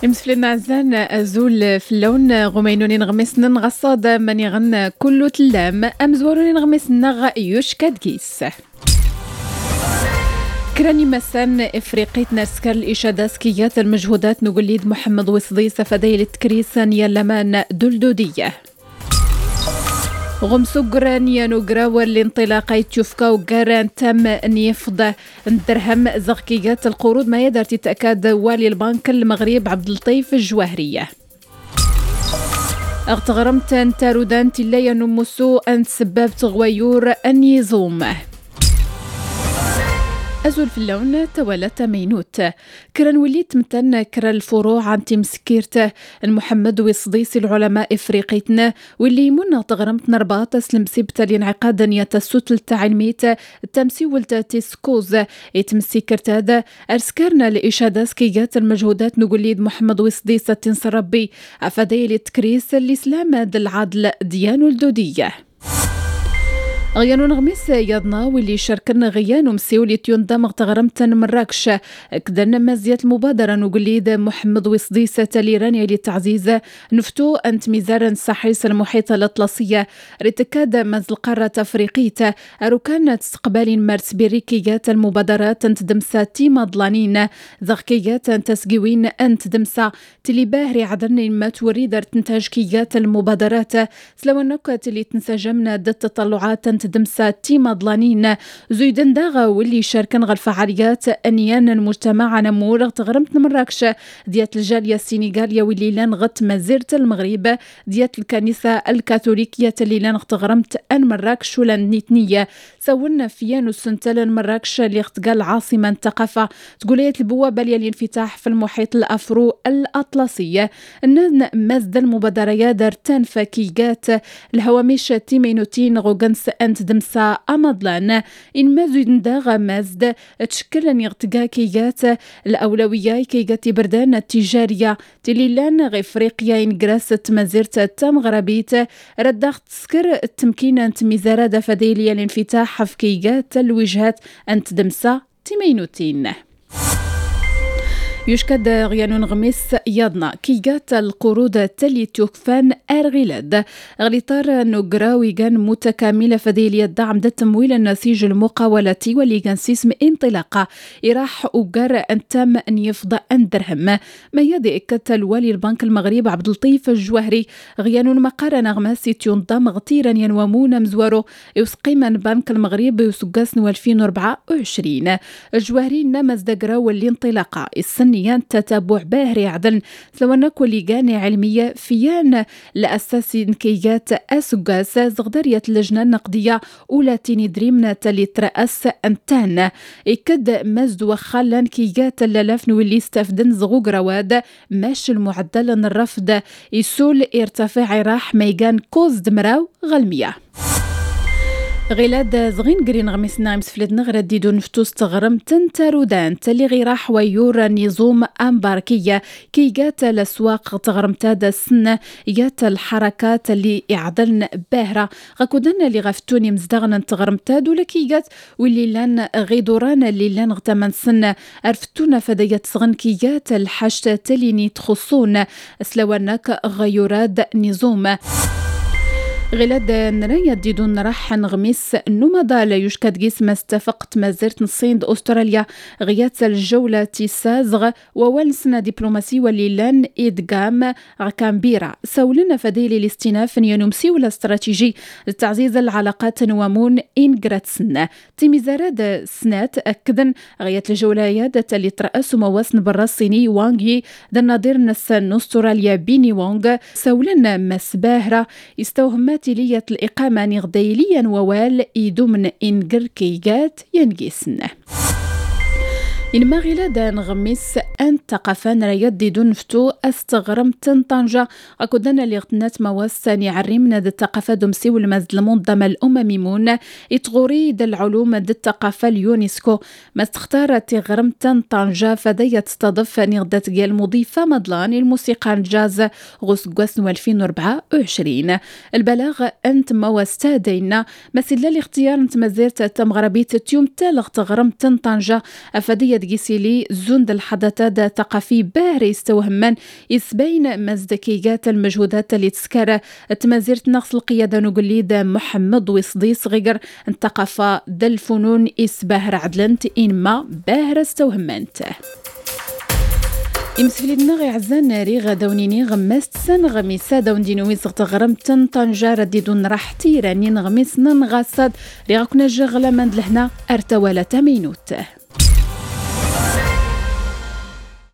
مسفلنا عزان أزول في اللون غمينوني نغمسن غصاد من يغنى كل تلام أمزوروني نغمسن غايوش كادكيس كراني مسان إفريقية نرسكر الإشادة سكيات المجهودات نقوليد محمد وصدي سفدي للتكريسان يلمان دلدودية غمسوغران ينوغراور الانطلاقة يتشوفكا وقاران تم نيفض درهم زغكيات القروض ما يدر تتأكد والي البنك المغرب عبد اللطيف الجواهرية اغتغرمت تارودان تلايا نمسو أن سباب تغويور أن يزوم أزول في اللون توالت مينوت كران وليت متن كرا الفروع عن تمسكيرته المحمد وصديس العلماء إفريقيتنا واللي يمنا تغرمت نرباط اسلم سبت لانعقاد يتسوت التعلميت التمسي والتسكوز يتمسكرت هذا أرسكرنا لإشادة سكيات المجهودات نقوليد محمد وصديس التنصربي أفادي للتكريس الإسلام العدل ديانو الدودية غيانو نغميس يضنا واللي شاركنا غيانو مسيو اللي تيوندام تغرمتن مراكش كدن مزيات المبادرة نقوليد محمد وصديسة ليرانيا للتعزيز نفتو أنت ميزارا ساحيس المحيط الأطلسية رتكاد مزل قارة أفريقية أروكان تستقبال مارس بريكيات المبادرات أنت دمسا تيما ضلانين ذغكيات تسقيوين أنت دمسا تلي باهري عدرني ما توريدر تنتاج كيات المبادرات سلوى النكات اللي تنسجمنا ضد التطلعات دمسا تيما ضلانين زيدن داغا واللي شاركن غا الفعاليات انيان المجتمع نمور تغرمت مراكش ديات الجاليه السينيغاليه واللي لان غت مزيره المغرب ديات الكنيسه الكاثوليكيه اللي لان تغرمت ان مراكش ولا نيتنيه سولنا فيانو سنتل مراكش اللي اختقال عاصمه الثقافه تقوليات البوابه للانفتاح في المحيط الافرو الاطلسي ان مزد المبادره درتان فكيات الهوامش تيمينوتين غوغنس أنت دمسا أمضلان إن مازود داغ مازد تشكل يغتقا كيات الأولوية كيغات بردان التجارية تليلان غفريقيا إن قراسة مزيرة التام غربيت رداغ تسكر التمكين أنت ميزارة دفديلية الانفتاح في كيغات الوجهات أنت دمسا تيمينوتين يشكد غيانون غميس يضنا كيغات القروض تلي توكفان أرغلاد غلطار نقراويغان متكاملة فديلية الدعم دا تمويل النسيج المقاولة والليغانسيسم انطلاقة إراح وقار أن تم أن يفضى أن درهم ما يدي إكتا الوالي البنك المغرب عبد اللطيف الجواهري غيانون مقارنة غماسي تيونضام غطيرا ينوامون مزوارو يسقيما بنك المغرب يسقاسن 2024 الجواهري نمز دقراو الانطلاقة السن نيان تتابع باهري عدن سلوانا كولي جاني علمية فيان لأساس نكيات أسوغاس زغدارية اللجنة النقدية أولى تيني دريمنا تلي ترأس أنتان إكد مزد وخالان كيات الللاف نولي استفدن زغوغ رواد ماش المعدل الرفض يسول ارتفاع راح ميغان كوز دمراو غلمية غيلاد زغين قرين غميسنا مسفلت نغرد ديدو نفتوس تغرم تنتارودان تلي غيراح ويور نظام أمباركية كي جات الأسواق تغرم تادا السنة جات الحركات اللي يعدلن باهرة غاكودن اللي غفتوني مزدغن تغرم تادو لكي جات واللي لان غيدوران اللي لان غتمن سنة عرفتونا فديات صغن كي جات الحاجة تلي تخصون سلوانك غيوراد نظام غلاد نرايا ديدون راح نغميس النمضة لا يشكد جيس ما استفقت مازرت الصين أستراليا غيات الجولة تيسازغ ووالسنا دبلوماسي والليلان إدغام غكامبيرا سولنا فديلي الاستناف ينمسي ولا استراتيجي لتعزيز العلاقات نوامون إنغراتسن تيميزاراد سنات أكدن غيات الجولة يادة اللي ترأسوا مواسن برا الصيني وانغي دنادير نسان أستراليا بيني وانغ سولنا مسباهرة يستوهمات تلية الإقامة نغديليا ووال إيدومن إنجر كيجات ينجيسن إنما غيلا نغميس أن تقفان رياد دون فتو استغرم طنجة أكودنا اللي غتنات مواساني عريمنا د الثقافة دمسي والمزلمون ضم الأمم مون إتغوري د العلوم د الثقافة اليونسكو ما استختار تغرم طنجة فدية تستضيف نغدات جيل مضيفة مضلان الموسيقى الجاز غوس قواسن 2024 البلاغ أنت مواستادينا مسلا الاختيار انت مزيرت تم غربية تيوم تالغ تغرم طنجة أفدية دقيسيلي زوند الحدثات ثقافي باهر يستوهمان يسبين مزدكيات المجهودات اللي تسكر تمازيرت نقص القيادة نقليد محمد وصديس غير الثقافة دل الفنون إسباهر عدلنت إنما باهر استوهمانت إمسفليدنا غيعزان ريغ دونيني غمست سن غميسا دون دينوي زغت غرمتن طنجار ديدون راح تيراني نغميس ننغاسد ريغ كنا جغلا مند لهنا أرتوالة مينوت